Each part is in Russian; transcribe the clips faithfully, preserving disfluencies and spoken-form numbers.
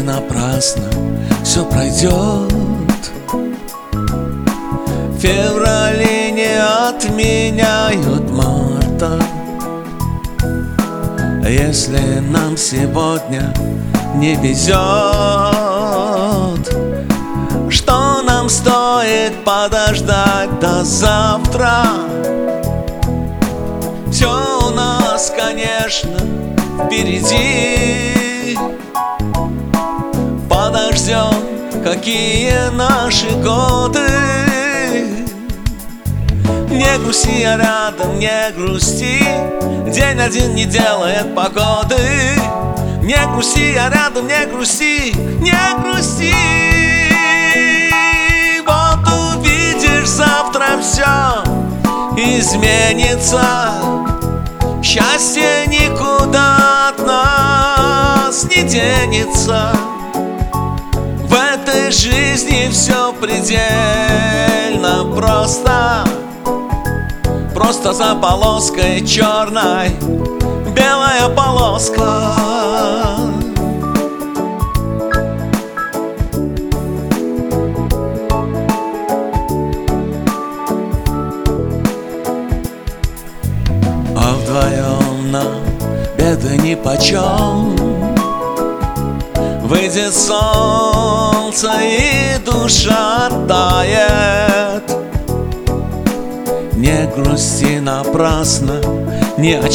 напрасно все пройдет. Феврали не отменяют марта. Если нам сегодня не везет, что нам стоит подождать до завтра? Все у нас, конечно, впереди. Подождем, какие наши годы. Не грусти, я рядом, не грусти. День один не делает погоды. Не грусти, я рядом, не грусти, не грусти. Вот увидишь, завтра все изменится. Счастье никуда от нас не денется. В этой жизни все предельно просто. Просто за полоской черной белая полоска. А вдвоем нам беды нипочем. Выйдет солнце и душа тает. Не грусти напрасно ни о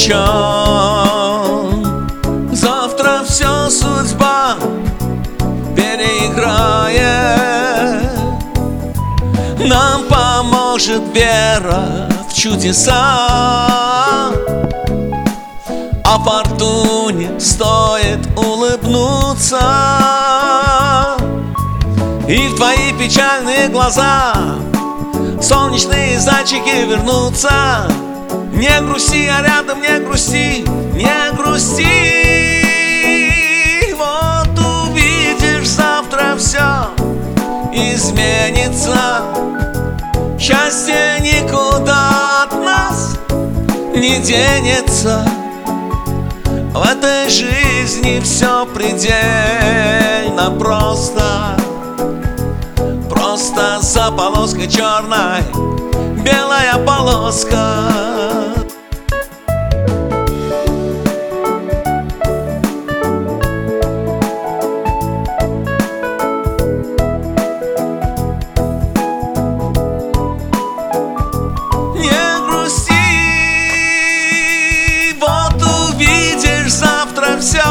чем. Завтра все судьба переиграет. Нам поможет вера в чудеса. А фортуне стоит улыбнуться, и в твои печальные глаза солнечные зайчики вернутся. Не грусти, а рядом не грусти, не грусти. Вот увидишь, завтра все изменится. Счастье никуда от нас не денется. В этой жизни все предельно просто. Просто за полоской черной белая полоска. Не грусти, вот увидишь, завтра все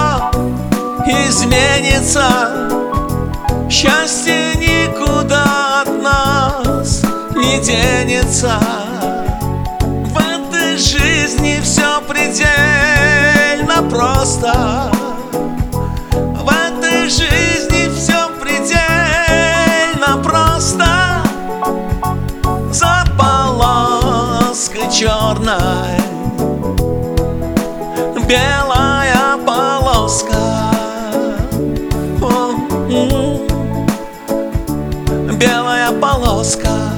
изменится. Счастье никуда от нас не денется. В этой жизни все предельно просто. В этой жизни все предельно просто. За полоской черной белая полоска. Белая полоска.